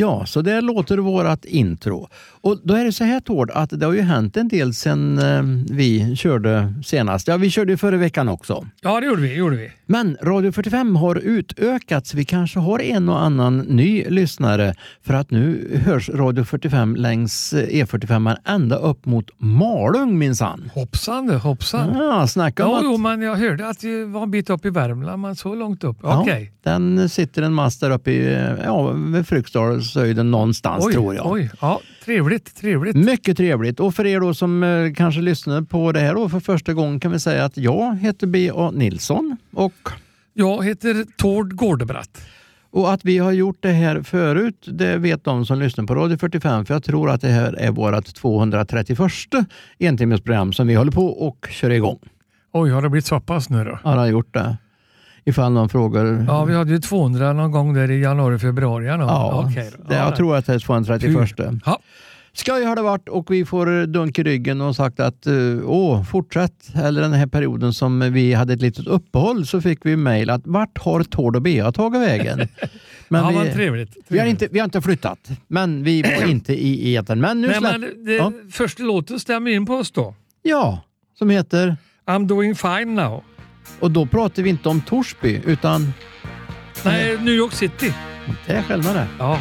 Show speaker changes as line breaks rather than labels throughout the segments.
Ja, så där låter vårat intro. Och då är det så här, Tord, att det har ju hänt en del sen vi körde senast. Ja, vi körde ju förra veckan också.
Ja, det gjorde vi.
Men Radio 45 har utökats. Vi kanske har en och annan ny lyssnare. För att nu hörs Radio 45 längs E45 ända upp mot Malung, minsann.
Hoppsan.
Ja, snacka om
Jo, men jag hörde att det var en bit upp i Värmland, men så långt upp.
Ja,
Okej.
Den sitter en mast där uppe vid Fryksdalshöjden någonstans, tror jag.
Oj, ja, trevligt.
Mycket trevligt. Och för er då som kanske lyssnar på det här då för första gången kan vi säga att jag heter B.A. Nilsson och
jag heter Tord Gårdebratt.
Och att vi har gjort det här förut, det vet de som lyssnar på Radio 45, för jag tror att det här är vårt 231 entimmesprogram som vi håller på och kör igång.
Oj, har det blivit så pass nu då?
Ja, det har gjort det. Ifall någon frågar...
Ja, vi hade ju 200 någon gång där i januari, februari.
Ja,
okej då.
Jag tror att det är 231.
Ja.
Skoj har det varit och vi får dunk i ryggen och sagt att fortsätt. Eller den här perioden som vi hade ett litet uppehåll så fick vi mejl att vart har Tord och Bea tagit vägen? Men
ja, trevligt.
Vi har inte flyttat, men vi var inte i etern. Men nu
första låten stämmer in på oss då.
Ja, som heter
I'm doing fine now.
Och då pratar vi inte om Torsby utan...
Nej, New York City.
Det är själva det.
Ja.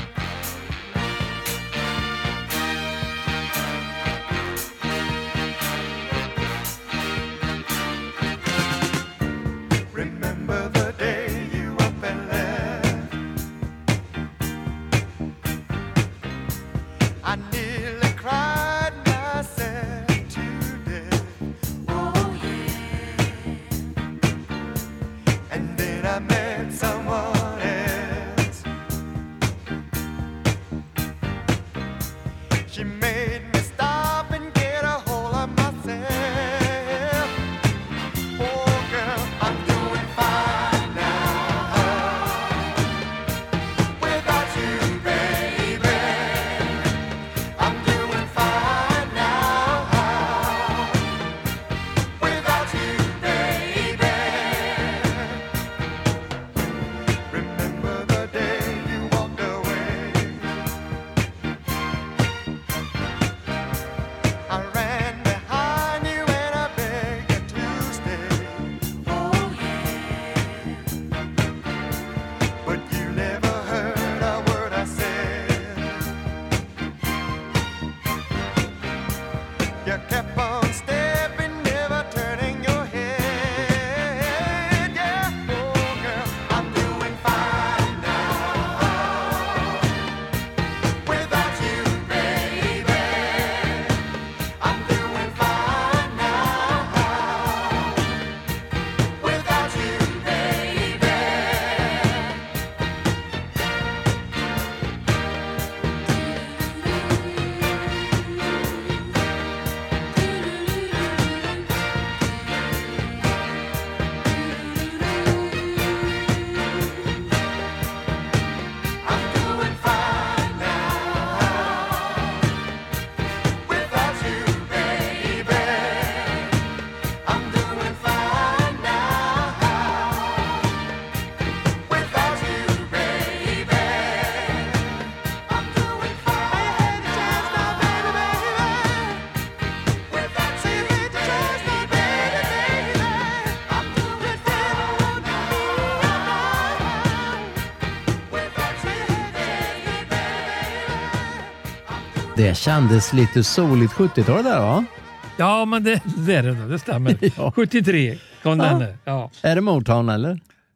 Det kändes lite soligt 70-tal där, va?
Ja, men det är det stämmer. Ja. 73 kom den. Ja.
Är det Motown eller?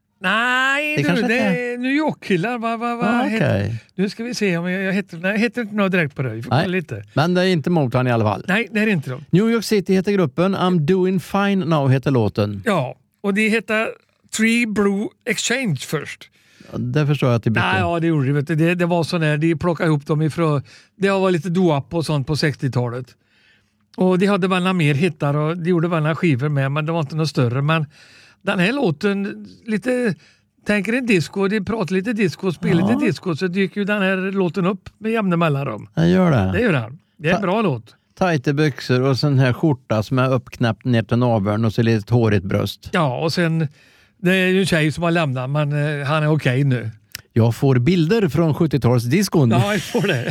Nej, det är New York-killar.
Okay.
Nu ska vi se om jag heter inte något direkt på det. Vi får kolla lite.
Men det är inte Motown i alla fall.
Nej, det är inte det.
New York City heter gruppen. I'm doing fine now heter låten.
Ja, och det heter Three Blue Exchange först.
Det förstår jag att det bytte.
Nej, ja, det gjorde det. Det var sån där, de plockade ihop dem ifrån, det var lite doo-up och sånt på 60-talet. Och de hade väl mer hittar och de gjorde väl skivor med, men det var inte något större. Men den här låten, lite, tänker en disco, de pratar lite disco och spelar lite disco, så dyker ju den här låten upp med jämna mellanrum.
Den gör det.
Det gör den. Det är en bra låt.
Tajta byxor och sån här skjorta som är uppknäppt ner till naveln och så lite hårigt bröst.
Ja, och sen, det är ju en tjej som har lämnat, men han är okej nu.
Jag får bilder från 70-talsdiskon.
Ja, jag får det.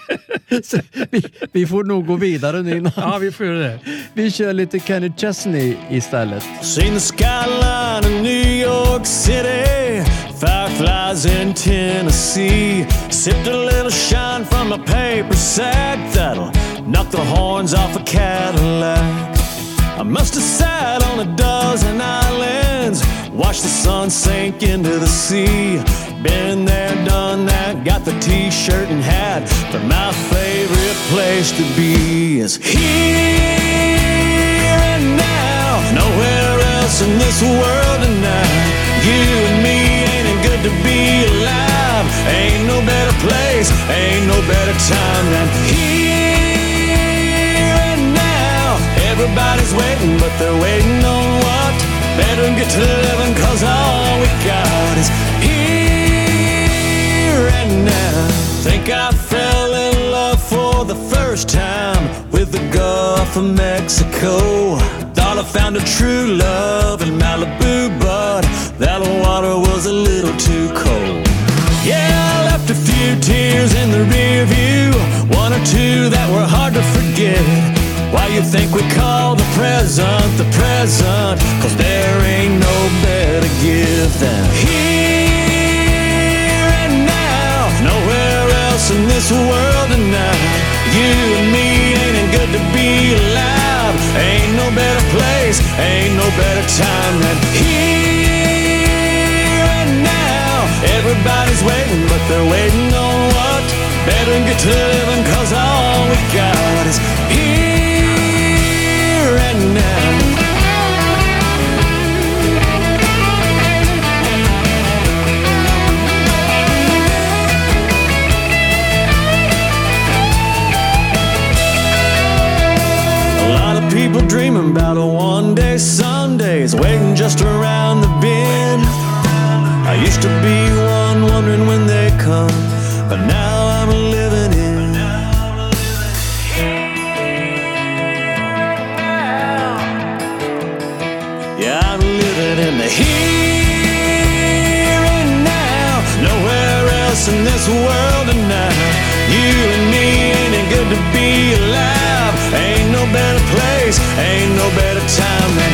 vi får nog gå vidare nu innan.
Ja, vi får göra det.
Vi kör lite Kenny Chesney istället.
Seen the skyline of New York City, fireflies in Tennessee. Sipped a little shine from a paper sack that'll knock the horns off a Cadillac. I must have sat on a dozen islands, watched the sun sink into the sea. Been there, done that, got the t-shirt and hat, but my favorite place to be is here and now. Nowhere else in this world tonight. You and me, ain't it good to be alive? Ain't no better place, ain't no better time than here and now. Everybody's waiting, but they're waiting on what? Better get to living, cause all we got is here and now. Think I fell in love for the first time with the Gulf of Mexico. Thought I found a true love in Malibu, but that water was a little too cold. Yeah, I left a few tears in the rear view, one or two that were hard to forget. Why you think we call the present, cause there ain't no better gift than here and now. Nowhere else in this world tonight. You and me, ain't it good to be alive? Ain't no better place, ain't no better time than here and now. Everybody's waiting, but they're waiting on what? Better get to living, cause all we got is here and now. People dreaming about a one-day Sundays, waiting just around the bend. I used to be one wondering when they come, but now I'm living in. Yeah, I'm living in the here and now. Nowhere else in this world tonight. You and me, ain't it good to be alive? Ain't no better place, ain't no better time than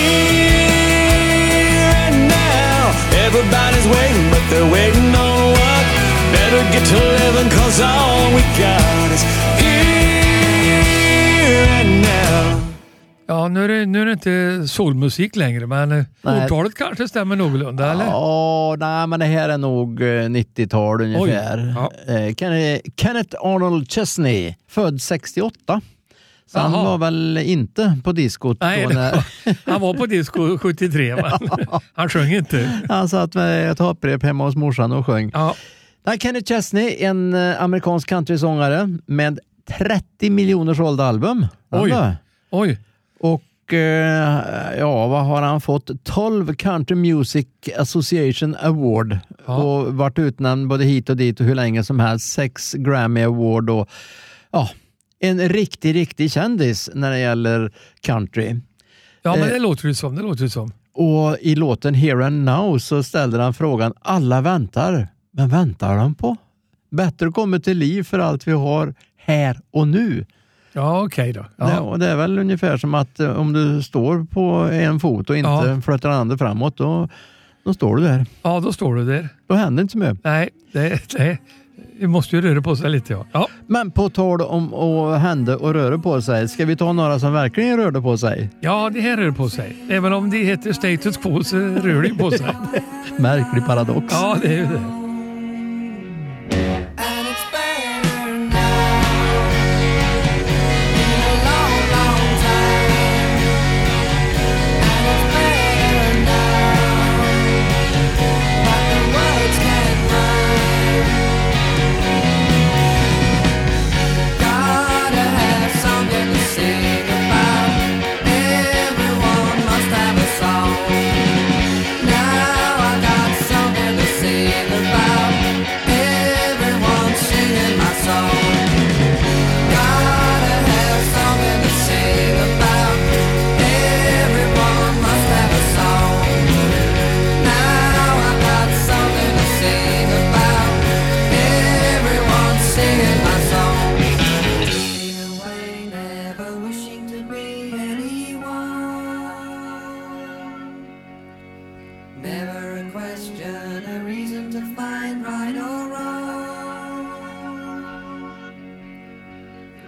here and now. Everybody's waiting, but they're waiting on what? Better get to living, cause all we got is here and now.
Ja, nu är det inte soulmusik längre, men årtalet kanske stämmer någorlunda, eller?
Ja, nej, men det här är nog 90-tal ungefär.
Ja.
Kenneth Arnold Chesney, född 68. Så han var väl inte på diskot.
Nej, han var på disco 73, men han sjöng inte.
Han satt med ett hopprep hemma hos morsan och sjöng. Ja. Kenneth Chesney, en amerikansk countrysångare med 30 miljoner sålda album.
Oj.
Och vad har han fått? 12 Country Music Association Award. Ja. Och varit utnämnd både hit och dit och hur länge som helst. 6 Grammy Award och en riktig kändis när det gäller country.
Ja, men det låter ju som.
Och i låten Here and Now så ställde han frågan, alla väntar, men väntar de på? Bättre kommer till liv för allt vi har här och nu.
Ja, okej då. Ja.
Det är väl ungefär som att om du står på en fot och inte flyttar den andra framåt, då står du där.
Ja, då står du där.
Då händer inte så mycket.
Nej, det måste ju röra på sig lite, ja.
Men på tal om att hända och röra på sig, ska vi ta några som verkligen rörde på sig?
Ja, det här rör på sig. Även om det heter status quo så rör det på sig.
Märklig paradox.
Ja, det är ju det.
Now I got something to say about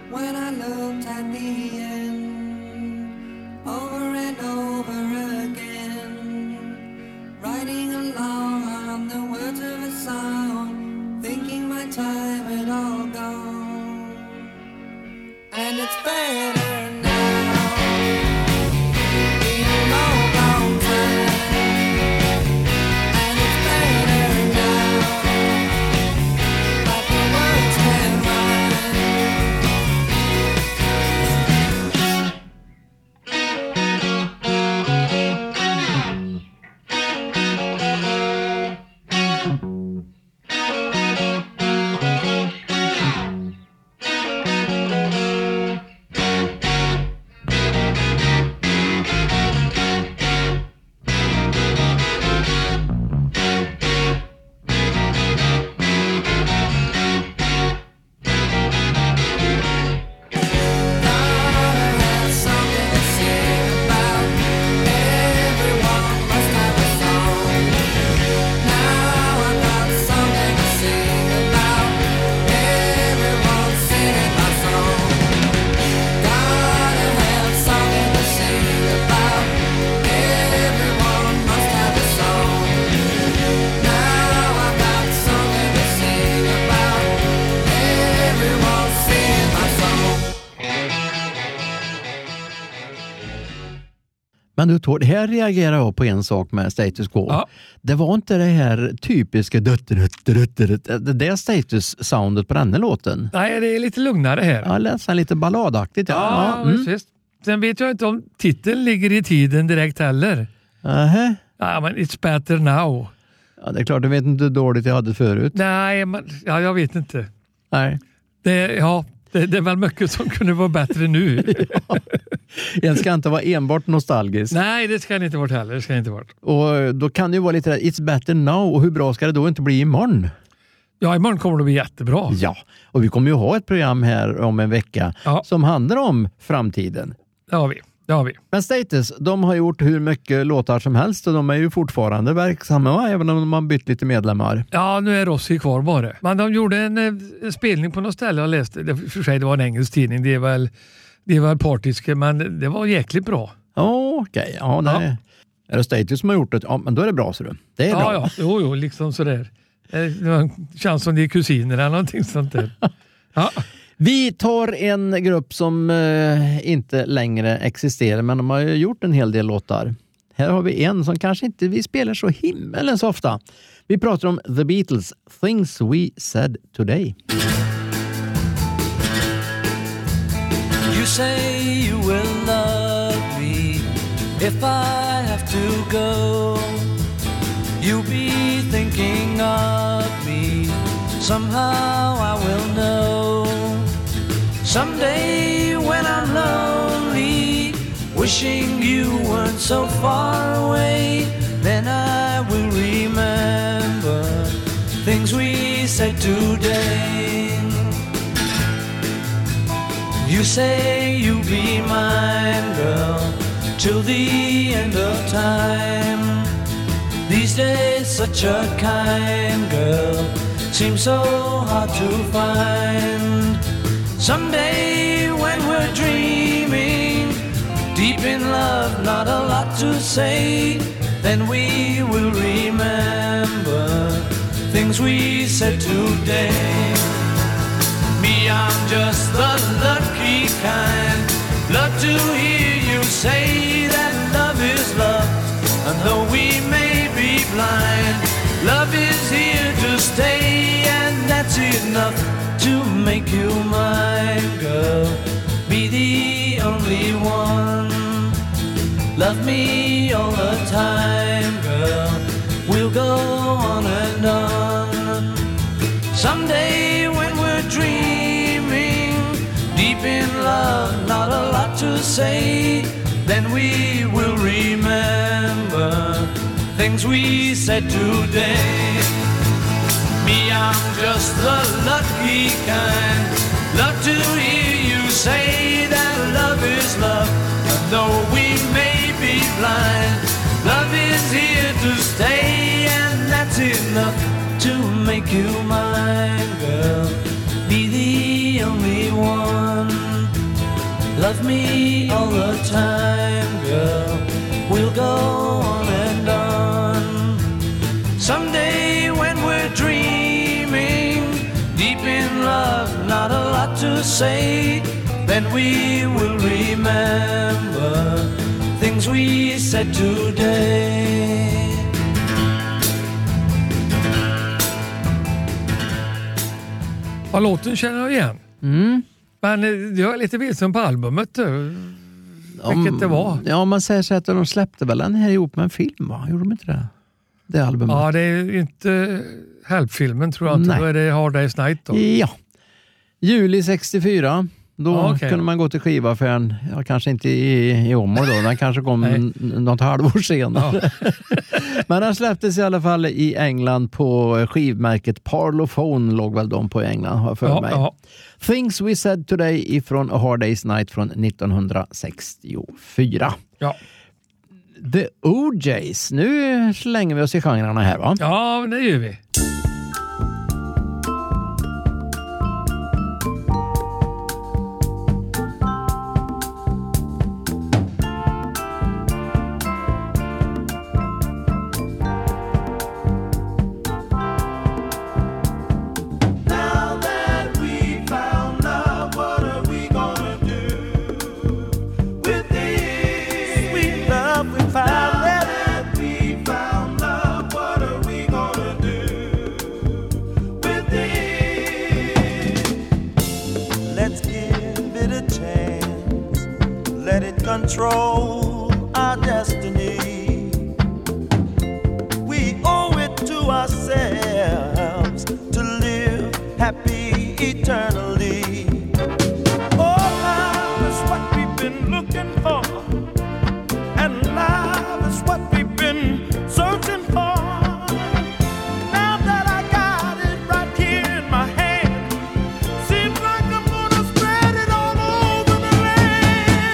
when I looked at the end, over and over again, writing along on the words of a song, thinking my time had all gone, and it's better now. Been a long, long time, and it's better now. Like the words can rhyme.
Men du Tord, här reagerar jag på en sak med Status Quo.
Ja.
Det var inte det här typiska det Status-soundet på den här låten.
Nej, det är lite lugnare här.
Ja, nästan lite balladaktigt.
Ja, visst. Sen vet jag inte om titeln ligger i tiden direkt heller.
Nähä.
Ja, men it's better now.
Ja, det är klart, du vet inte hur dåligt jag hade förut.
Nej, men jag vet inte.
Nej.
Det är väl mycket som kunde vara bättre nu.
En ska inte vara enbart nostalgisk.
Nej, det ska inte vara heller. Det ska inte vara.
Och då kan det ju vara lite it's better now. Och hur bra ska det då inte bli imorgon?
Ja, imorgon kommer det bli jättebra.
Ja, och vi kommer ju ha ett program här om en vecka som handlar om framtiden.
Det har vi.
Men Status, de har gjort hur mycket låtar som helst och de är ju fortfarande verksamma, va? Även om de har bytt lite medlemmar.
Ja, nu är Rossi kvar bara. Men de gjorde en spelning på något ställe jag läste. För sig, det var en engelsk tidning. Det är väl partiska, men det var jäkligt bra.
Okej. Ja, det är det Status som har gjort det. Ja, men då är det bra, så du. Det är bra.
Ja, jo, liksom sådär. Det känns som de är kusiner eller någonting sånt där. Ja.
Vi tar en grupp som inte längre existerar, men de har ju gjort en hel del låtar. Här har vi en som kanske inte vi spelar så himmelens ofta. Vi pratar om The Beatles, Things We Said Today.
You say you will love me if I have to go. You'll be thinking of me. Somehow I will know. Someday when I'm lonely, wishing you weren't so far away, then I will remember things we said today. You say you'll be mine, girl, till the end of time. These days such a kind girl seems so hard to find. Someday when we're dreaming, deep in love, not a lot to say, then we will remember things we said today. Me, I'm just the lucky kind. Love to hear you say that love is love. And though we may be blind, love is here to stay, and that's enough to make you mine, girl. Be the only one. Love me all the time, girl. We'll go on and on. Someday when we're dreaming, deep in love, not a lot to say, then we will remember things we said today. Me, I'm just the lucky kind. Love to hear you say that love is love. And though we may be blind, love is here to stay, and that's enough to make you mine, girl. Be the only one. Love me all the time, girl. We'll go on and on. Someday when we're dreaming, deep in love, not a lot to say, then we will remember things we said today.
Ja, låten känner jag igen. Men jag är lite vilsen på albumet. Vilket det var.
Ja, man säger så att de släppte väl den här ihop med en film, va? Gjorde de inte det? Det albumet.
Ja, det är inte Help-filmen tror jag inte.
Nej.
Då är det Hard Day's Night då.
Ja. Juli 64. Då kunde man gå till skivaffären, kanske inte i Åmål då, den kanske kom något halvår senare. Ja. Men den släpptes i alla fall i England på skivmärket Parlophone, låg väl de på England, har för mig. Ja. Things We Said Today ifrån A Hard Day's Night från 1964.
Ja.
The OJs, nu slänger vi oss i genrerna här, va?
Ja, det gör vi.
Control our destiny. We owe it to ourselves to live happy eternally. Oh, love is what we've been looking for, and love is what we've been searching for. Now that I got it right here in my hand, seems like I'm gonna spread it all over the land.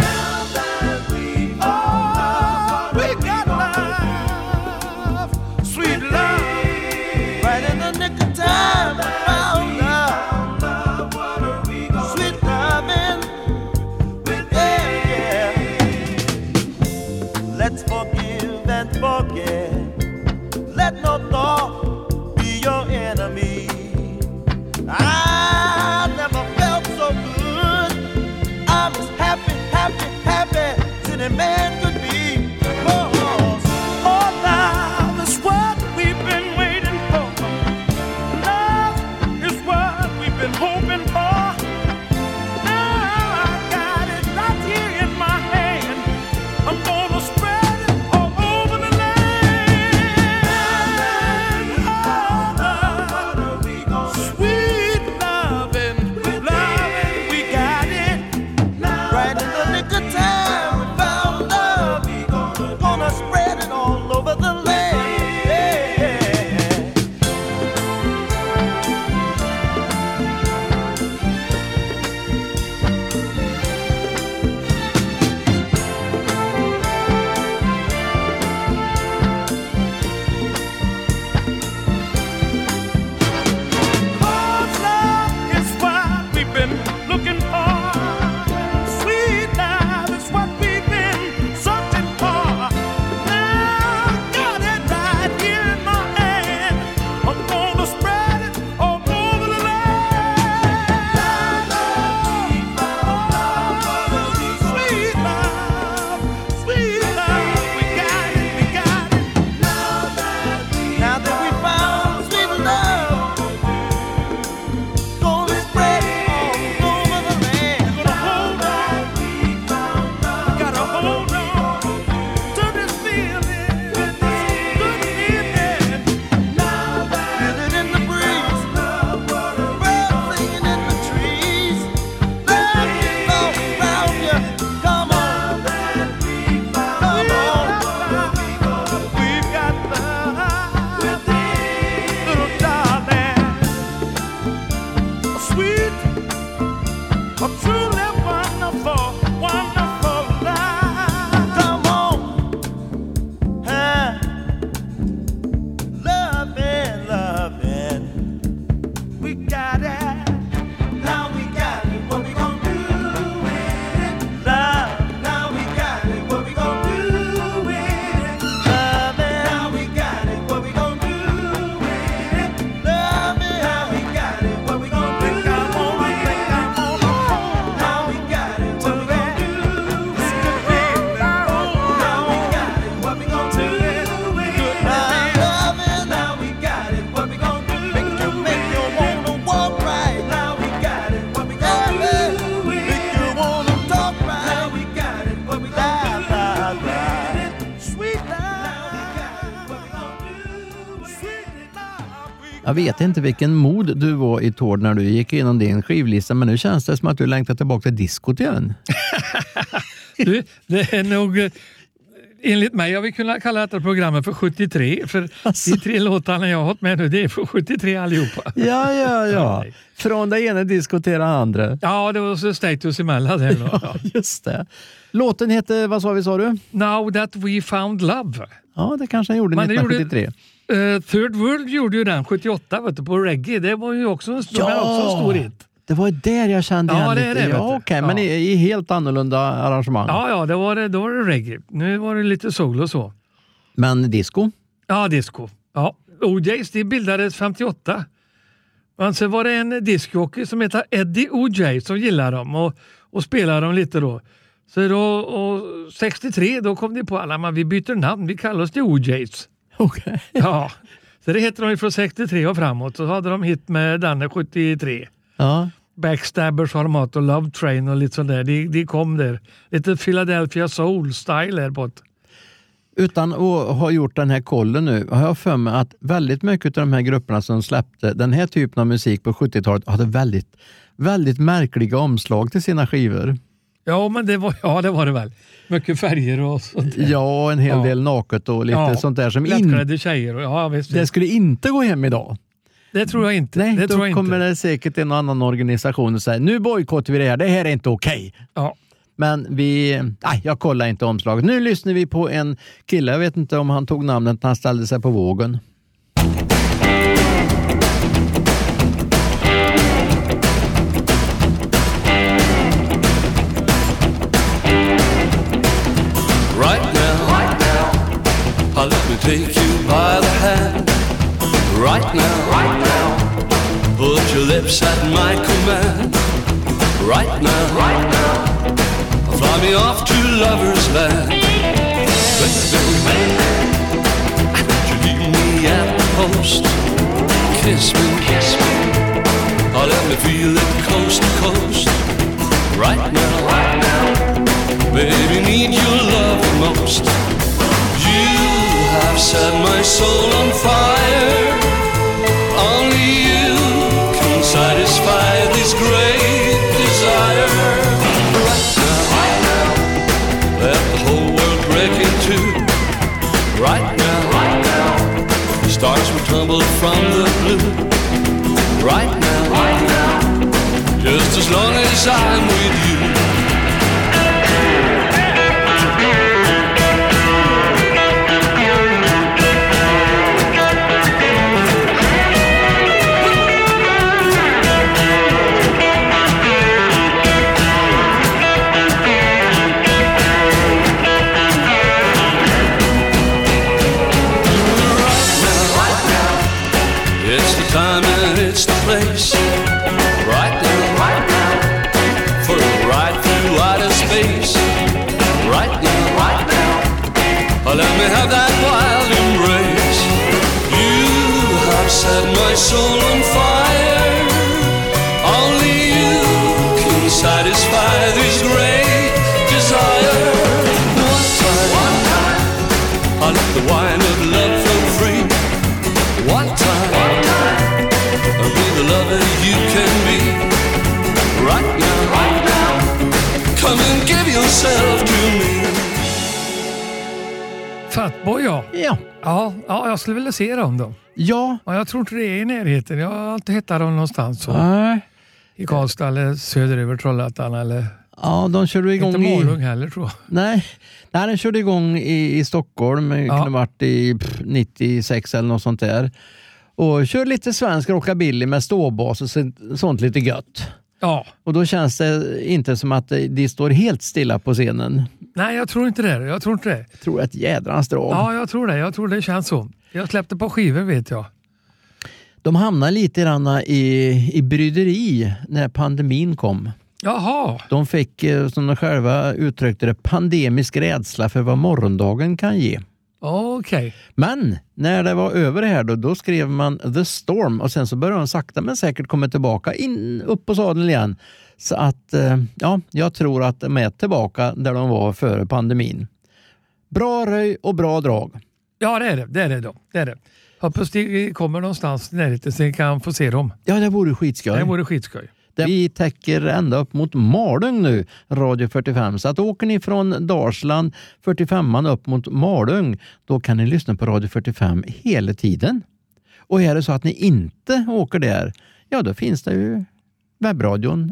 We got love, sweet love, right in the nick of time. Found love, sweet loving, yeah. Let's forgive and forget. Let no thought be your enemy. I never felt so good. I'm as happy, happy, happy as any man could be. Oh, love is what we've been waiting for. Love is what we've been hoping for. Now I got it right here in my hand. I'm gonna spread it all over the land. Sweet loving, we got it right in the nick of time. We found love, gonna spread it all over the land. Cause love is what we've been looking for. Sweet love is what we've been searching for. Now I got it right here in my hand. I'm gonna spread it all over the land. Sweet love, we got it, we got it. Now that we found sweet love, gonna spread it all over the land. Gonna hold on, gotta hold on to this feeling, good feeling. Feel it in the breeze, birds singing in the trees. Love is all around you. Come on, come on. We've got love, little darling, a sweet, a truly wonderful, wonderful life. Come on, loving, we got it. Now we got it. What we gonna do with it?
Jag vet inte vilken mod du var i Tord när du gick igenom din skivlista, men nu känns det som att du längtar tillbaka till diskot igen.
Du, det är nog... Enligt mig, jag vill kunna kalla detta programmet för 73, för de 3 låtarna jag har hållit med nu, det är för 73 allihopa.
Ja. Från det ena disco till det andra.
Ja, det var så status emellan det då.
Ja, just det. Låten heter, vad sa du?
Now That We Found Love.
Ja, det kanske han gjorde 1973.
Third World gjorde ju den 78, vet du, på reggae. Det var ju också en stor hit.
Det var där jag kände igen lite.
Det,
ja, okej, men i helt annorlunda arrangemang.
Ja, då var det reggae. Nu var det lite soul och så.
Men disco?
Ja, disco. Ja, OJs, det bildades 58. Men så var det en discjockey som heter Eddie OJ som gillar dem och spelar dem lite då. Så då, och 63, då kom de på alla, men vi byter namn, vi kallar oss The OJs.
Okej.
Ja, så det heter de från 63 och framåt. Så hade de hit med den 73.
Ja.
Backstabbers har de haft och Love Train och lite sådär. De kom där. Lite Philadelphia Soul-style här på ett. Utan
att ha gjort den här kollen nu har jag för mig att väldigt mycket av de här grupperna som släppte den här typen av musik på 70-talet hade väldigt, väldigt märkliga omslag till sina skivor.
Ja, men det var det väl. Mycket färger och sånt där.
Ja, en hel del naket och lite sånt där som
lättklädda tjejer. Ja, visst.
Det skulle inte gå hem idag.
Det tror jag inte.
Nej,
det
då
tror jag
kommer
inte.
det säkert en annan organisation och säga nu bojkottar vi det här är inte okej.
Ja.
Men jag kollar inte omslaget. Nu lyssnar vi på en kille, jag vet inte om han tog namnet när han ställde sig på vågen.
Right now, let me take you by the hand. Right now, put your lips at my command. Right now, fly me off to lover's land. Baby, you leave me at the post. Kiss me, oh, let me feel it coast to coast. Right now, baby, need your love the most. You have set my soul on fire. Only you can satisfy this great desire. Right now, let the whole world break in two. Right now, the stars will tumble from the blue. Right now, just as long as I'm with you. Time and it's the place. Right now, for a ride through outer space. Right now, let me have that wild embrace. You have set my soul on fire. Only you can satisfy this great desire. One time, I let the wine of love flow free. One time, be the lover you can be. Right now, come and give yourself to me.
Fatboy, ja. Ja, jag skulle vilja se dem då.
Ja.
Och jag tror inte det är i närheten. Jag har alltid hittat dem någonstans. Så.
Nej.
I Karlstad eller söderöver Trollhättan eller...
Ja, de körde igång
inte Malung heller, tror jag.
Nej, den körde igång i Stockholm. Det kunde varit i 96 eller något sånt där. Och kör lite svensk rockabilly med ståbas och sånt lite gött.
Ja.
Och då känns det inte som att de står helt stilla på scenen.
Nej, jag tror inte det. Jag tror
ett jädrans drag.
Ja, jag tror det känns så. Jag släppte på skivor, vet jag.
De hamnar lite grann i bryderi när pandemin kom.
Jaha.
De fick, som de själva uttryckte det, pandemisk rädsla för vad morgondagen kan ge.
Okej.
Men när det var över här då skrev man The Storm och sen så började de sakta men säkert komma tillbaka upp på sadeln igen. Så att jag tror att de är tillbaka där de var före pandemin. Bra röj och bra drag.
Ja, det är det. Det är det. Hoppas de kommer någonstans i närheten så ni kan få se dem.
Ja, det vore skitskoj.
Det vore skitskoj.
Vi täcker ända upp mot Malung nu, Radio 45. Så att åker ni från Dalsland 45an upp mot Malung, då kan ni lyssna på Radio 45 hela tiden. Och är det så att ni inte åker där, ja då finns det ju webbradion.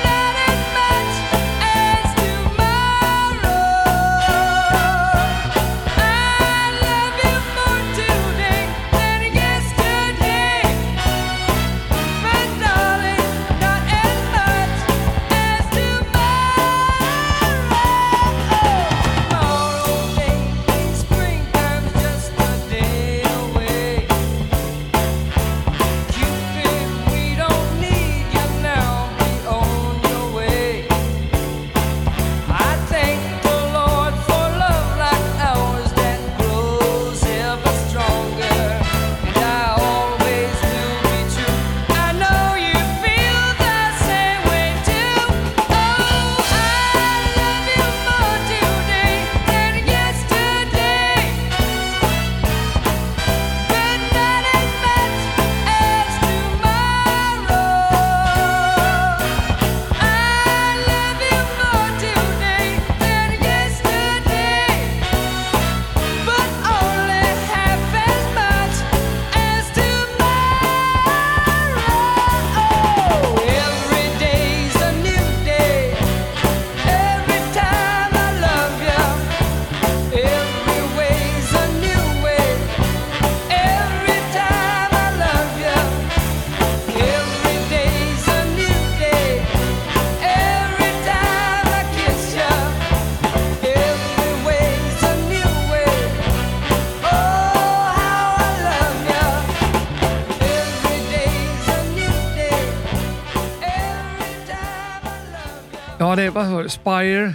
Ja, det var Spiral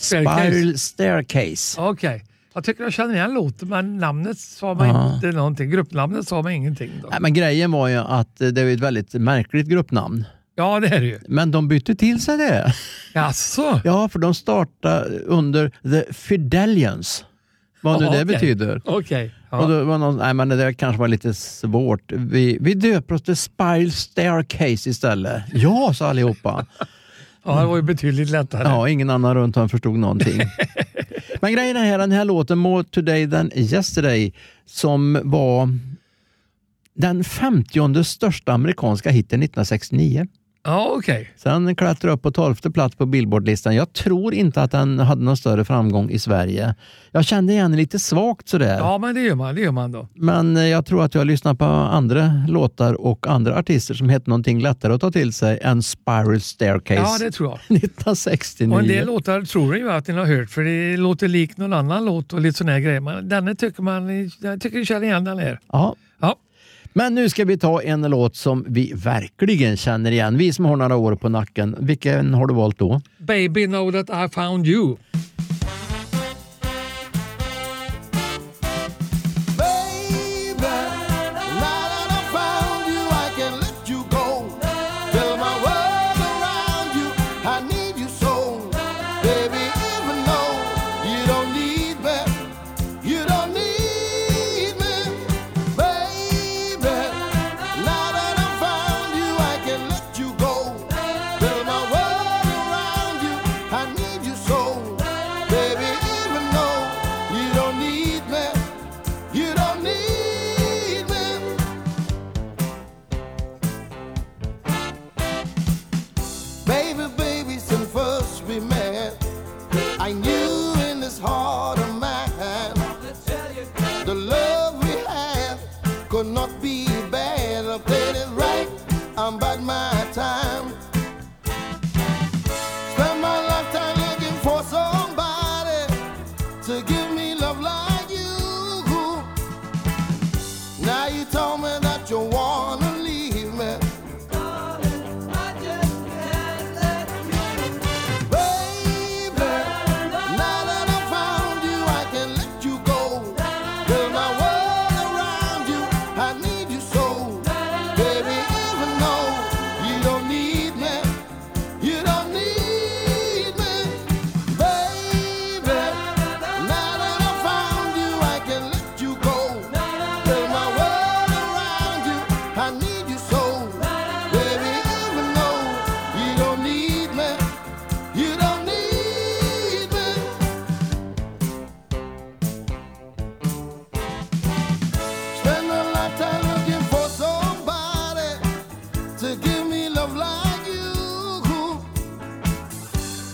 Staircase.
Okej. Jag tycker jag känner igen låten, men namnet sa mig inte någonting. Gruppnamnet sa mig ingenting. Då.
Nej, men grejen var ju att det är ett väldigt märkligt gruppnamn.
Ja, det är det ju.
Men de bytte till sig det.
Jaså?
Ja, för de startade under The Fidelians. Vad nu det betyder.
Okej. Ja.
Och då var någon, nej, men det där kanske var lite svårt. Vi döper oss till Spiral Staircase istället. Ja, sa allihopa.
Ja, det var ju betydligt lättare.
Ja, ingen annan runt om förstod någonting. Men grejen är den här låten More Today Than Yesterday, som var den 50:e största amerikanska hitten 1969.
Ja, okej.
Sen klättrade upp på 12:e plats på Billboardlistan. Jag tror inte att den hade någon större framgång i Sverige. Jag kände igen lite svagt sådär.
Ja, men det gör man då.
Men jag tror att jag lyssnar på andra låtar och andra artister som heter någonting lättare att ta till sig än Spiral Staircase.
Ja, det tror jag.
1969.
Och en del låtar tror jag ju att ni har hört, för det låter lik någon annan låt och lite sån här grejer. Men den jag tycker du känner igen den här.
Ja.
Ja.
Men nu ska vi ta en låt som vi verkligen känner igen. Vi som har några år på nacken. Vilken har du valt då?
Baby, know that I found you.
Soul.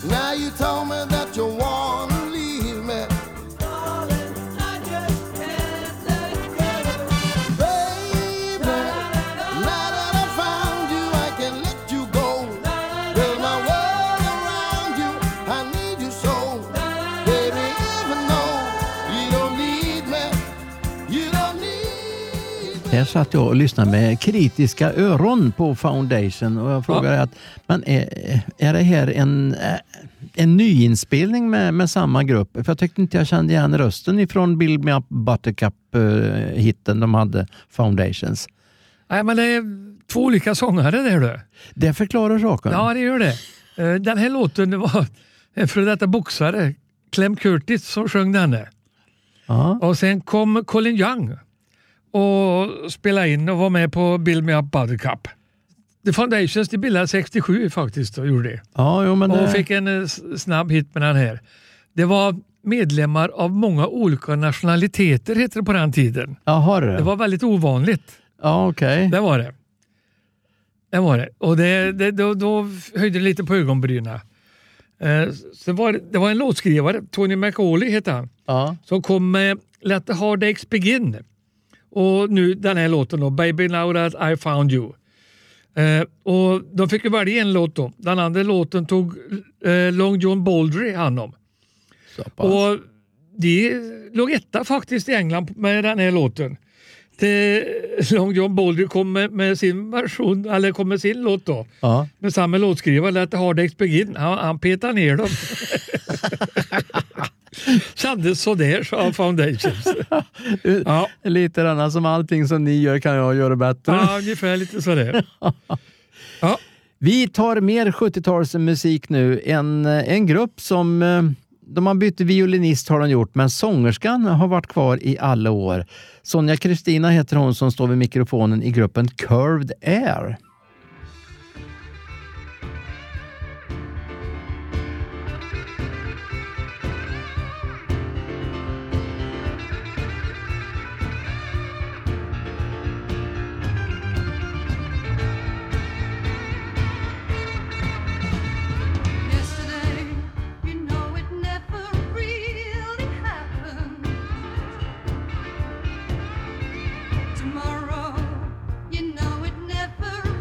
Now you told me that you wanna leave me. Darling, I just can't let go. Baby, now that I found you, I can let you go. Build my world around you, I need you so. Baby, even though you don't need me, you don't need me.
Här satt jag och lyssnade med kritiska öron på Foundation och jag frågade att men är det här en nyinspelning med samma grupp? För jag tyckte inte jag kände igen rösten ifrån Build Me Up Buttercup-hitten de hade, Foundations.
Nej, men det är två olika sångare där du.
Det förklarar saken.
Ja, det gör det. Den här låten, det var en före detta boxare, Clem Curtis, som sjöng denne.
Ja.
Och sen kom Colin Young och spelade in och var med på Build Me Up Buttercup. The Foundations, de bildade 67 faktiskt och gjorde det.
Ja, jo, men
och fick en snabb hit med den här. Det var medlemmar av många olika nationaliteter, heter det på den tiden.
Jaha,
det var väldigt ovanligt.
Ja, okej.
Det var det. Det var det. Och då höjde det lite på ögonbryna. Det var en låtskrivare, Tony McAuley heter han, som kom med Let the Heartaches Begin. Och nu den här låten då, Baby Now That I Found You. Och de fick ju välja en låt då. Den andra låten tog Long John Baldry hand om. Och de låg etta faktiskt i England med den här låten. Long John Baldry kom med sin version, eller kom med sin låt då.
Ja.
Med samma låtskrivare, Let the Heartaches Begin. Han petade ner dem. Kändes så där, sa Foundations.
Ja. Lite annat som allting som ni gör kan jag göra bättre.
Ja, ungefär lite så där. Ja.
Vi tar mer 70-talsmusik nu. En grupp som de har bytt violinist har de gjort, men sångerskan har varit kvar i alla år. Sonja Kristina heter hon som står vid mikrofonen i gruppen Curved Air.
Tomorrow, you know it never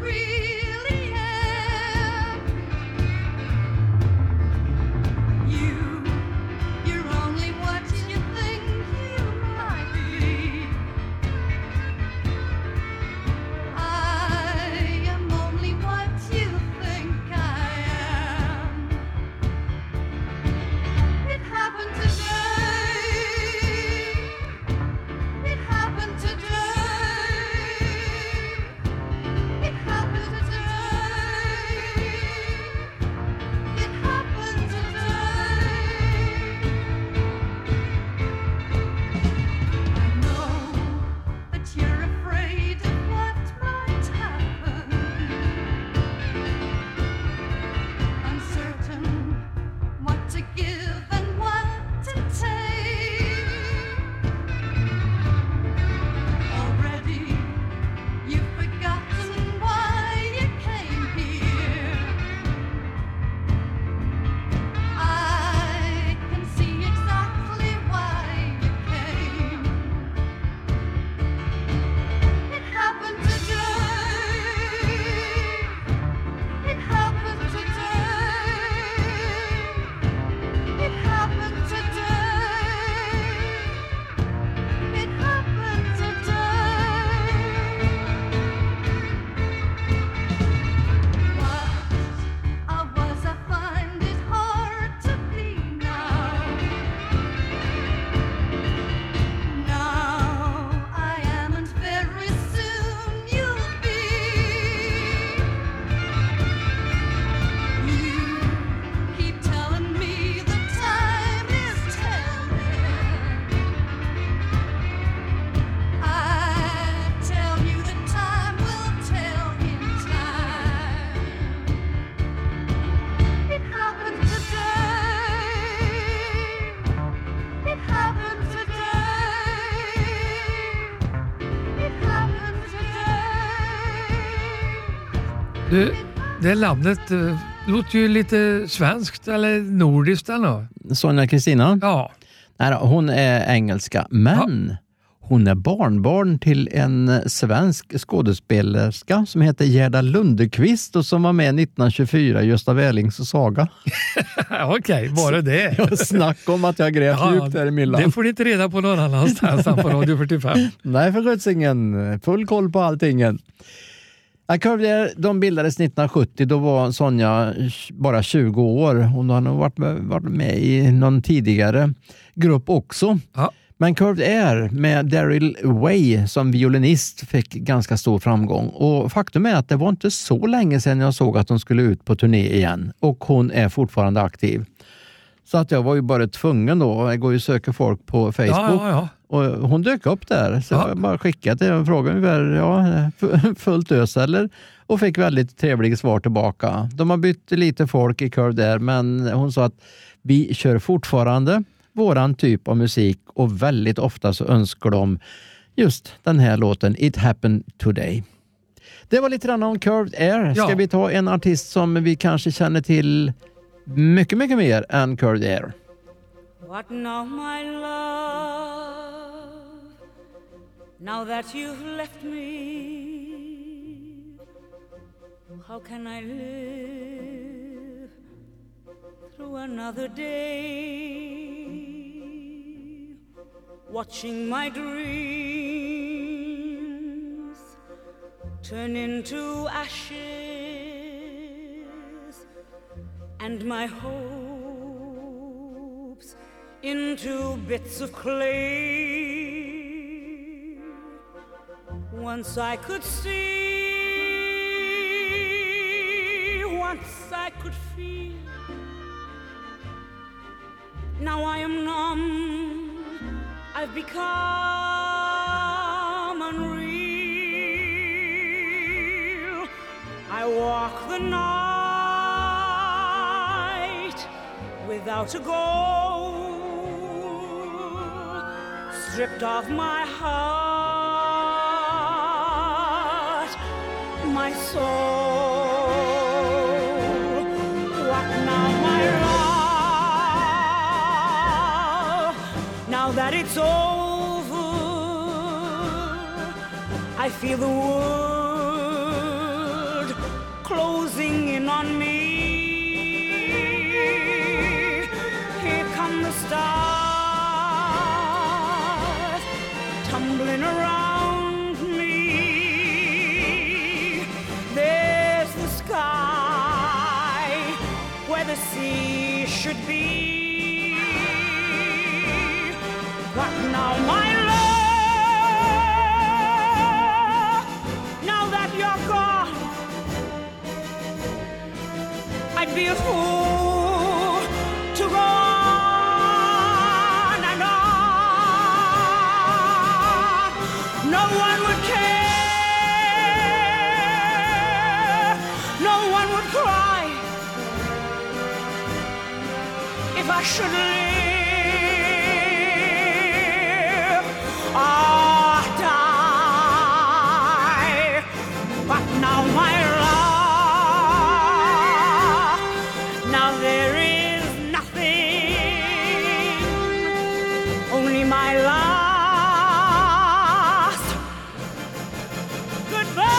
Det är namnet låter ju lite svenskt eller nordiskt eller?
Sonja Kristina?
Ja.
Nej då, hon är engelska, men hon är barnbarn till en svensk skådespelerska som heter Gerda Lundekvist och som var med 1924 i Gösta Wälings saga.
Okej, var det?
Jag snackar om att jag grävt djupt där i myllan.
Det får du inte reda på någon annanstans på Radio 45.
Nej, för gudsingen. Full koll på alltingen. Curved Air, de bildades 1970, då var Sonja bara 20 år. Hon har nog varit med i någon tidigare grupp också.
Ja.
Men Curved Air med Daryl Way som violinist fick ganska stor framgång. Och faktum är att det var inte så länge sedan jag såg att hon skulle ut på turné igen. Och hon är fortfarande aktiv. Så att jag var ju bara tvungen då. Jag går ju och söker folk på Facebook.
Ja.
Och hon dök upp där. Så jag bara skickade till en fråga ungefär, fullt ös eller? Och fick väldigt trevliga svar tillbaka. De har bytt lite folk i Curved Air, men hon sa att vi kör fortfarande våran typ av musik och väldigt ofta så önskar de just den här låten It Happened Today. Det var lite grann om Curved Air. Ska vi ta en artist som vi kanske känner till mycket, mycket mer än Curved Air?
What now, my love, now that you've left me, how can I live through another day, watching my dreams turn into ashes and my hopes into bits of clay. Once I could see, once I could feel. Now I am numb, I've become unreal. I walk the night without a goal, stripped of my heart, my soul. What now, my love? Now that it's over, I feel the world closing in on me. Here come the stars tumbling around me. There's the sky where the sea should be. What now, my love? Now that you're gone, I'd be a fool to go on and on. No one would care, no one would cry if I should live or die. But now, my love, now there is nothing, only my last goodbye.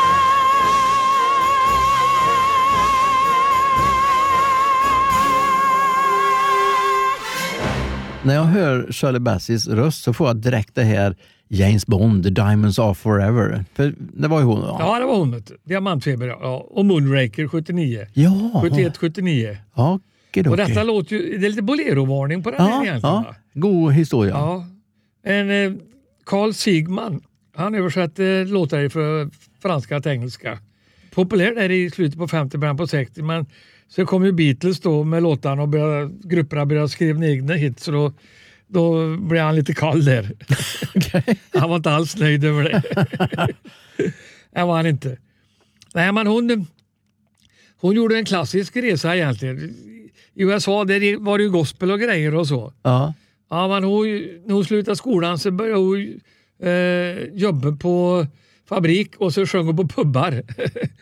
När jag hör Shirley Bassey's röst så får jag direkt det här James Bond, The Diamonds Are Forever. För det var ju hon, va?
Ja, det var hon. Diamantfeber, ja. Och Moonraker 79.
Ja.
71-79.
Ja,
och detta låter ju, det är lite bolero-varning på den här egentligen.
Ja, god historia.
Ja. Carl Sigman, han översatte låtar från franska till engelska. Populär där i slutet på 50, början på 60, men så kom ju Beatles då med låtarna och grupperna började skriva egna hits, så då blev han lite kall där.
Okay.
Han var inte alls nöjd över det. Det var han inte. Nej, men hon gjorde en klassisk resa egentligen. I USA där var det ju gospel och grejer och så.
Ja.
Ja, men när hon slutade skolan så började hon jobba på fabrik och så sjöng hon på pubbar.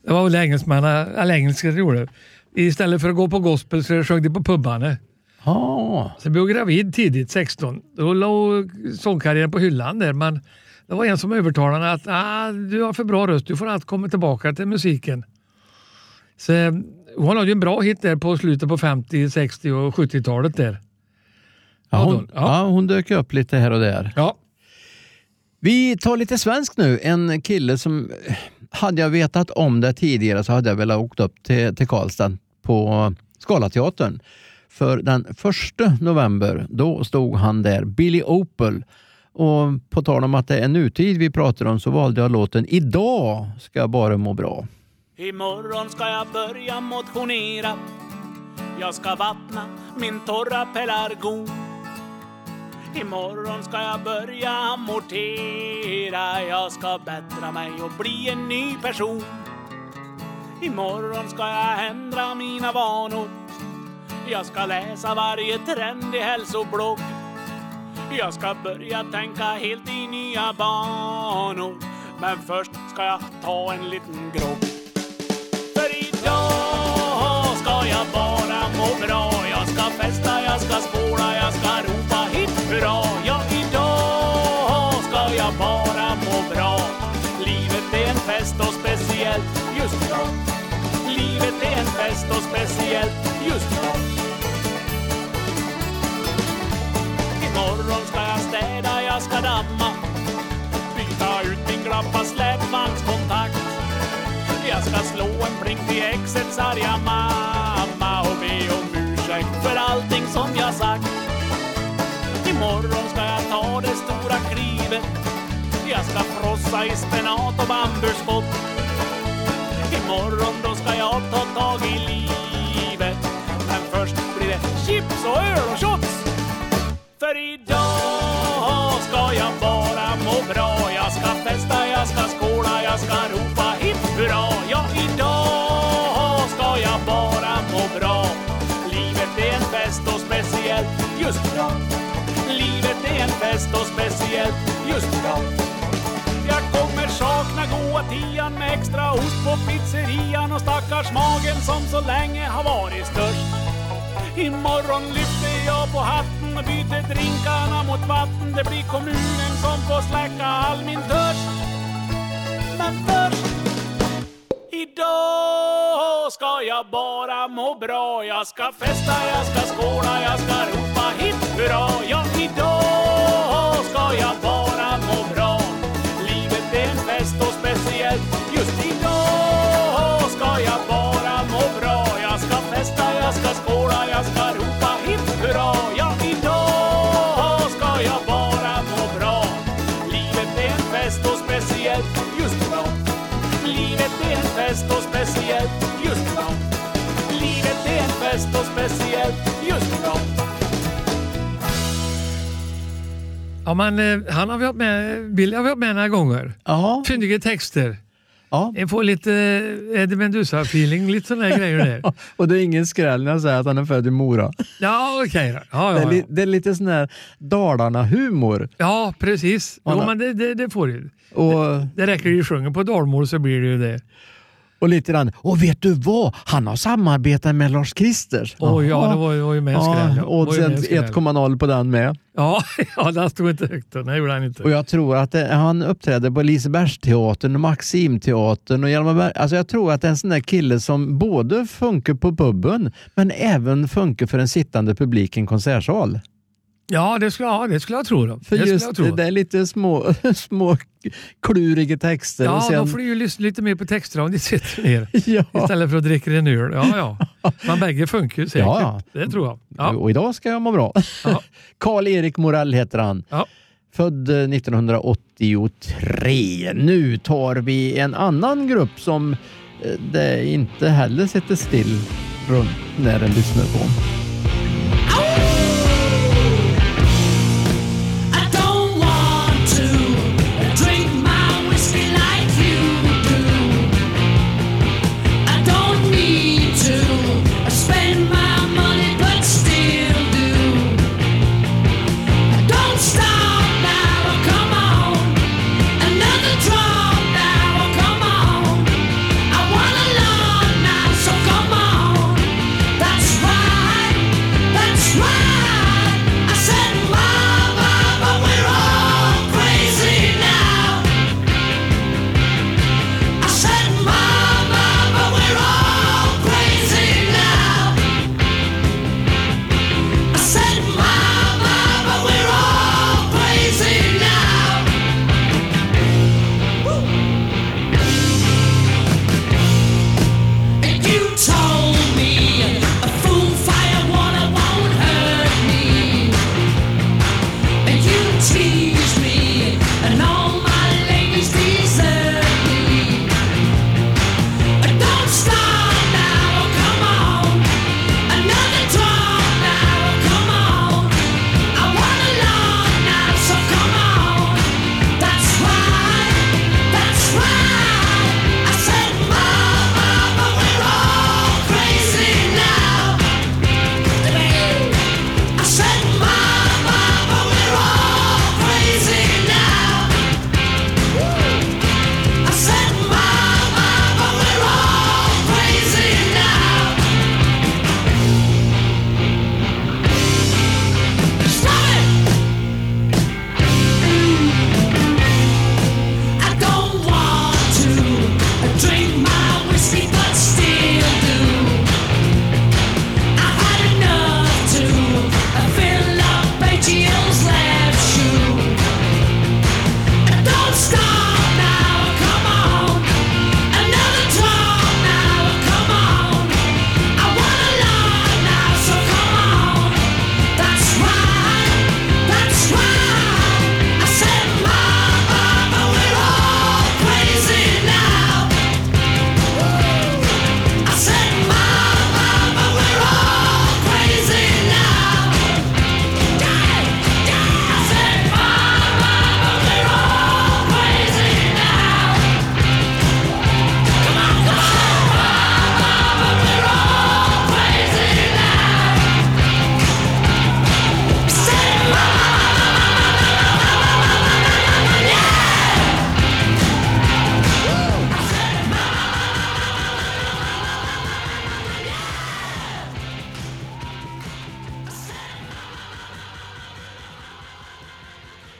Det var väl engelska det gjorde. Istället för att gå på gospel så sjöng de på pubbarna.
Ja.
Så jag blev gravid tidigt, 16. Då låg sångkarriären på hyllan där. Men det var en som övertalade att du har för bra röst, du får allt komma tillbaka till musiken. Så hon hade ju en bra hit där på slutet på 50, 60 och 70-talet där.
Hon dök upp lite här och där.
Ja.
Vi tar lite svensk nu. En kille som, hade jag vetat om det tidigare så hade jag väl åkt upp till Karlstad på Scalateatern. För den 1 november, då stod han där, Billy Opel. Och på tal om att det är nutid vi pratar om så valde jag låten Idag ska jag bara må bra.
Imorgon ska jag börja motionera. Jag ska vattna min torra pelargon. Imorgon ska jag börja amortera. Jag ska bättra mig och bli en ny person. Imorgon ska jag ändra mina vanor. Jag ska läsa varje trendig hälsoblogg. Jag ska börja tänka helt i nya banor. Men först ska jag ta en liten grogg. För idag ska jag bara må bra. Jag ska festa, jag ska skåla, jag ska ropa hit hurra. Ja, idag ska jag bara må bra. Livet är en fest och speciellt just idag. Livet är en fest och speciellt just idag. Imorgon ska jag städa, jag ska damma. Byta ut min glappa släpvagnskontakt. Jag ska slå en pling till exets arga mamma och be om ursäkt för allting som jag sagt. Imorgon ska jag ta det stora klivet. Jag ska frossa i spenat och bambuskott. Imorgon då ska jag ta tag i livet. Men först blir det chips och öl och shots. För idag ska jag bara må bra. Jag ska festa, jag ska skåla, jag ska ropa hit hurra. Ja, idag ska jag bara må bra. Livet är en fest och speciellt just idag. Livet är en fest och speciellt just idag. Jag kommer sakna goa tian med extra ost på pizzerian och stackars magen som så länge har varit störst. Imorgon lyfter jag på hatten och byter drinkarna mot vatten. Det blir kommunen som får släcka all min törst. Men först, idag ska jag bara må bra. Jag ska festa, jag ska skåla, jag ska ropa hit hurra. Ja, idag ska jag bara må bra. Livet är en fest och speciellt just idag ska jag bara må bra. Jag ska festa, jag ska skåla, jag ska ropa hit hurra. Ja, idag ska jag bara må bra. Livet är en fest och speciellt just idag. Livet är en fest och speciellt just idag. Livet är en fest och speciellt just idag.
Ja, men han har vi haft med, Billy har vi haft med några gånger.
Ja.
Fyndiga texter.
Ja.
Jag får lite Eddie Meduza-feeling, lite sådana grejer där.
Och det är ingen skräll när jag säger att han är född i Mora.
Ja, okej då. Ja.
Det är lite sån här Dalarna-humor.
Ja, precis. Jo, men det får du.
Och,
det räcker ju sjunger på dalmål så blir det ju det.
och lite grann. Och vet du vad? Han har samarbetat med Lars Krister.
Ja, det var ju med skräll.
Ja, och sen 1,0 på den med.
Ja, det stod inte högt. Nej, gjorde han inte.
Och jag tror att han uppträdde på Lisebergsteatern och Maximteatern och Hjalmarberg. Alltså jag tror att det är en sån där kille som både funkar på pubben men även funkar för en sittande publik i en konsertsal.
Ja, det skulle jag tro då.
För det är lite små kluriga texter.
Ja,
och sen...
då får du ju lyssna lite mer på texter om de sitter ner.
Ja.
Istället för att dricka en öl. Ja. Man bägge funkar ju säkert.
Ja.
Det tror jag. Ja.
Och idag ska jag må bra.
Ja.
Karl-Erik Morell heter han.
Ja.
Född 1983. Nu tar vi en annan grupp som det inte heller sitter still runt när den lyssnar på.
I wanna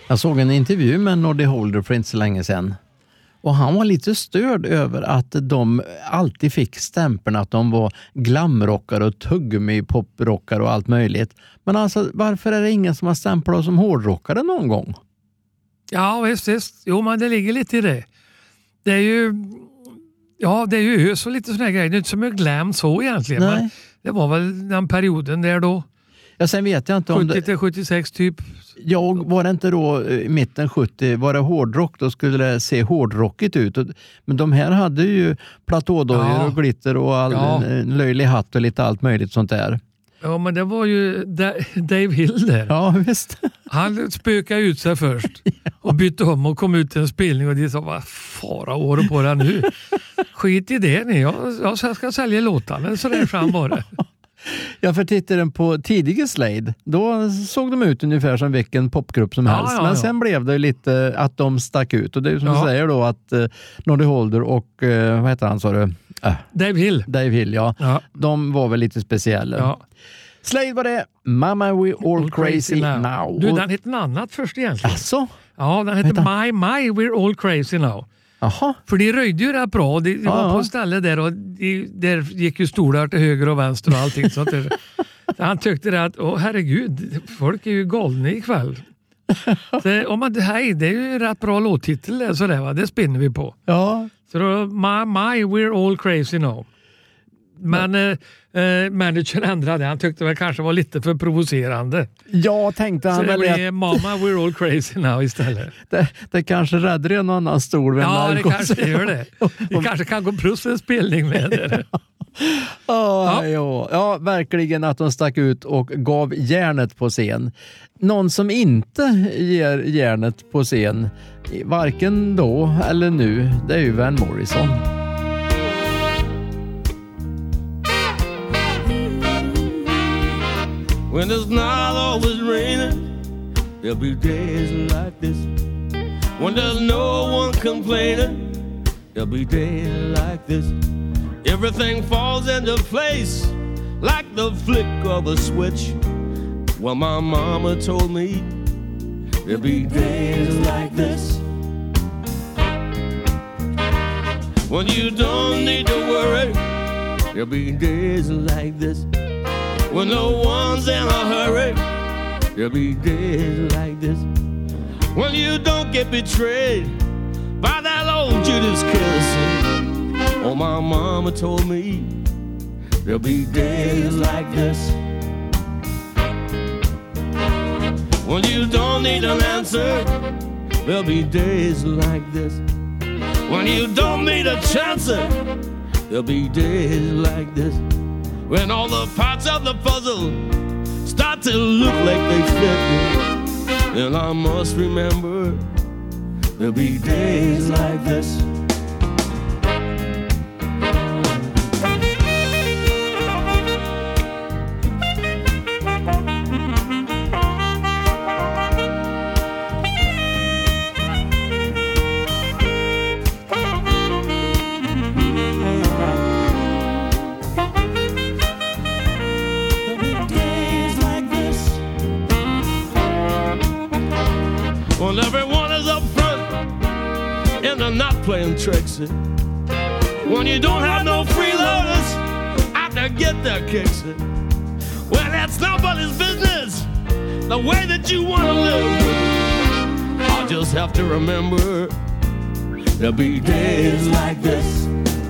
Jag såg en intervju med Noddy Holder för inte så länge sedan. Och han var lite störd över att de alltid fick stämpeln att de var glamrockare och tuggummi-poprockare och allt möjligt. Men alltså, varför är det ingen som har stämplat som hårdrockare någon gång?
Ja, visst. Jo, men det ligger lite i det. Det är ju... Ja, det är ju ös och lite sådana grejer. Det är inte så mycket glam så egentligen.
Nej.
Men det var väl den perioden där då.
Ja, sen vet jag inte om
70-76 typ.
Var det inte då i mitten 70, var det hårdrock, då skulle det se hårdrockigt ut. Men de här hade ju platådojor och glitter och en löjlig hatt och lite allt möjligt sånt där.
Ja, men det var ju Dave Hill där.
Ja, visst.
Han spökade ut sig först och bytte om och kom ut till en spelning och de sa, vad fara år på det nu. Skit i det ni, jag ska sälja låtarna, så där fram var det.
Ja, för tittaren på tidiga Slade, då såg de ut ungefär som vilken popgrupp som helst. Men sen blev det lite att de stack ut. Och det är ju som du säger då att Noddy Holder och, vad heter han sa du?
Dave Hill.
Dave Hill, ja. De var väl lite speciella.
Ja.
Slade var det. Mama We All Crazy Now.
Du, den hette något annat först egentligen.
Asså?
Ja, den hette My We're All Crazy Now.
Aha.
För de röjde ju rätt bra. De var på ett ställe där och där gick ju stolar till höger och vänster och allting sånt där. Han tyckte det att, herregud, folk är ju galna ikväll. Så, det är ju rätt bra låttitel där, sådär, va? Det spinner vi på.
Ja.
Så då, My We're All Crazy Now. Men managern ändrade. Han tyckte väl kanske var lite för provocerande.
Ja, tänkte han.
Så det blir Mama We're All Crazy Now istället.
Det kanske räddar en annan stol.
Ja, det kanske gör det. Vi kanske kan gå plus en spelning med det.
Ja, verkligen att de stack ut och gav järnet på scen. Någon som inte ger järnet på scen, varken då eller nu, det är ju Van Morrison.
When it's not always raining, there'll be days like this. When there's no one complaining, there'll be days like this. Everything falls into place like the flick of a switch. Well, my mama told me there'll be days like this. When you don't need to worry, there'll be days like this. When no one's in a hurry, there'll be days like this. When you don't get betrayed by that old Judas kiss. Oh, my mama told me there'll be days like this. When you don't need an answer, there'll be days like this. When you don't need a chance, there'll be days like this. When all the parts of the puzzle start to look like they fit, then I must remember there'll be days like this. When everyone is up front and they're not playing tricks. When you don't have no freeloaders out to get their kicks. Well, that's nobody's business, the way that you want to live. I'll just have to remember there'll be days like this.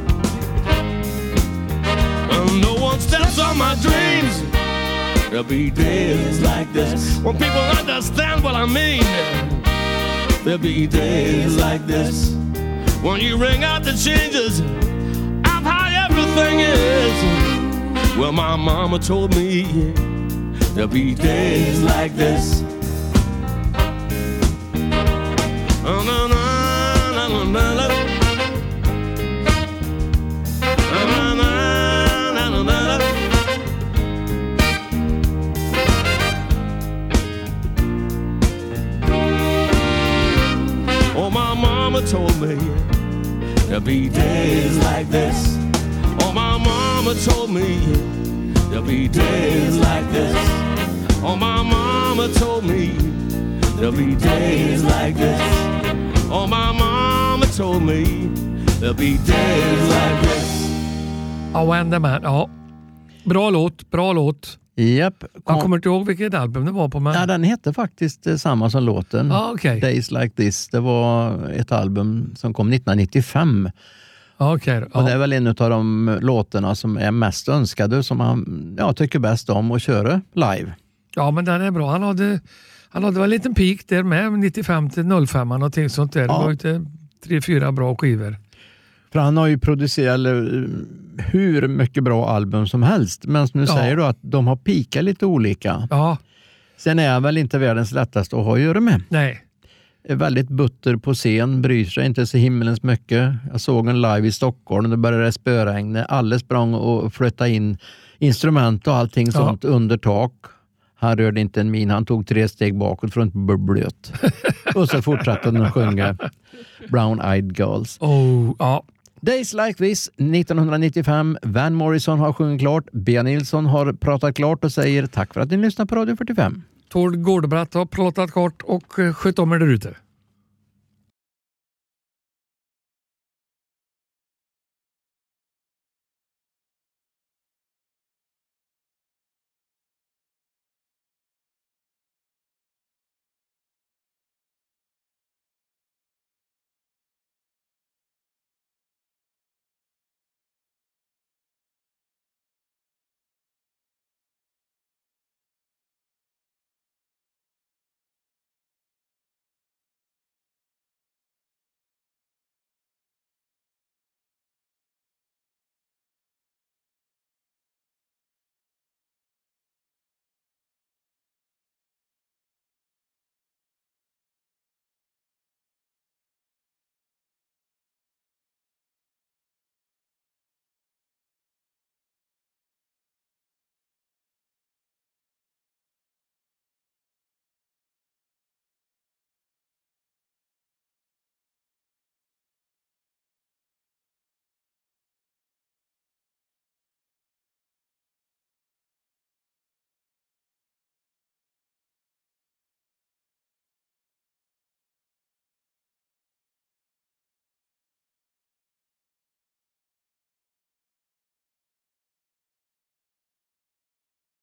When no one steps on my dreams, there'll be days like this. When people understand what I mean, there'll be days like this. When you ring out the changes of how everything is. Well, my mama told me there'll be days like this. Oh, my mama told me there'll be days like this. Oh, my mama told me there'll be days like this. Oh, my mama told me
There'll be days like this. Oh, my mama told me there'll be days like this.
Ja, When the Man. Ja. Bra låt.
Japp.
Jag kommer inte ihåg vilket album det var på. Men...
Ja, den hette faktiskt samma som låten.
Okay.
Days Like This. Det var ett album som kom 1995.
Okay.
Och det är väl en av de låtarna som är mest önskade, som han tycker bäst om att köra live.
Ja, men den är bra. Han hade en liten peak där med 95 till 05 och någonting sånt där. Det var inte 3-4 bra skivor.
För han har ju producerat hur mycket bra album som helst. Men nu säger du att de har pikat lite olika.
Ja.
Sen är han väl inte världens lättaste att ha att göra med.
Nej.
Är väldigt butter på scen, bryr sig inte så himmelens mycket. Jag såg en live i Stockholm, det började spöregna. Alla sprang och flyttade in instrument och allting sånt under tak. Han rörde inte en min, han tog 3 steg bakåt för att inte bli blöt. Och så fortsatte han att sjunga Brown Eyed Girls. Days Like This 1995. Van Morrison har sjungit klart. Bea Nilsson har pratat klart och säger tack för att ni lyssnar på Radio 45.
Tord Gårdebratt har pratat klart och skött om er där ute.